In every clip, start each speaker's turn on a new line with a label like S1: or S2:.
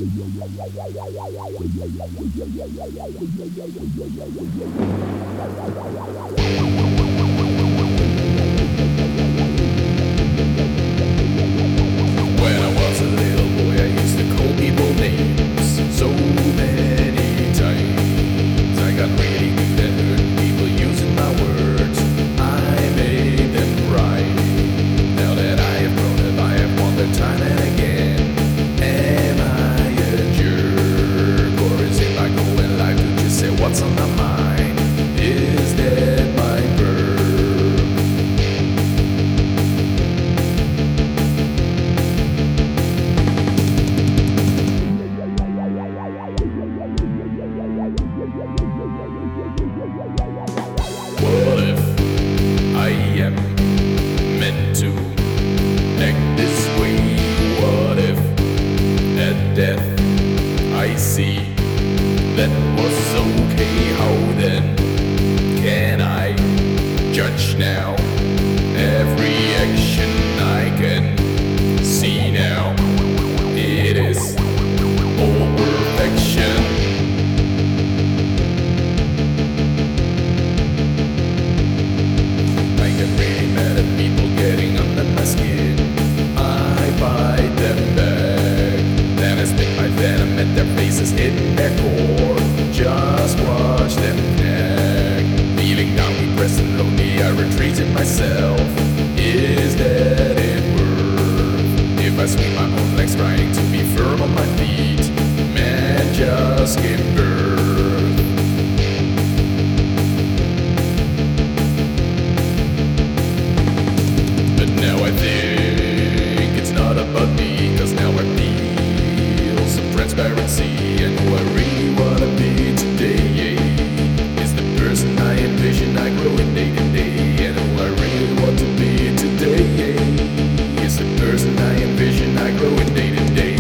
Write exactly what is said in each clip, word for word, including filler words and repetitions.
S1: When I was a little boy, I used to call people names so many times. I got really good at hurting people using my words. I made them cry. Now that I have grown up, I have wondered time and again, am I a jerk? Or is it my goal in life to just say what's on my mind? Is that my verb? What if I am meant to act this way? What if at death I see that was okay? How then can I judge now? Every action I can see now, it is all perfection. I get really mad at people getting under my skin. I bite them back, then I spit my venom at their faces, hitting their core. Just watch them connect. Feeling down, depressed and lonely, I retreat in myself. Is that it worth? If I swing my own legs trying to be firm on my feet, man, just give birth. But now I think it's not about me, cause now I feel some transparency, and who I really wanna be today is the person I envision I grow in day to day. And who I really want to be today is the person I envision I grow in day to day.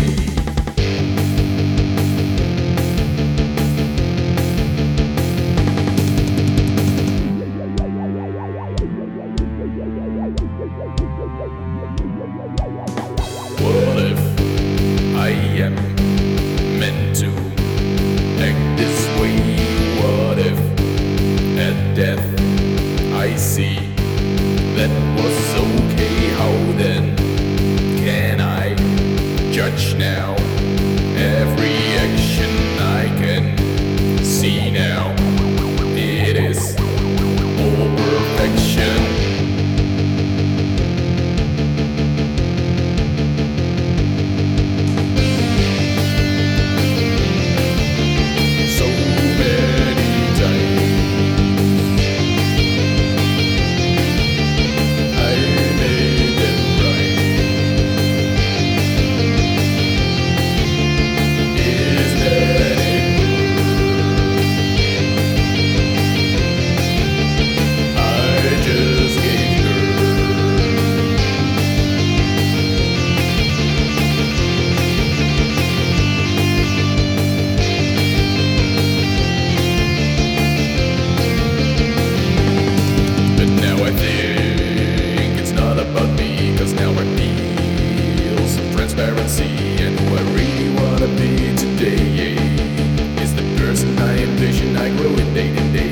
S1: What if I am meant to act this way? What if at death I see that was okay? How then can I judge now? Every action I can see now, it is all perfection. And who I really wanna be today is the person I envision I grow in day to day.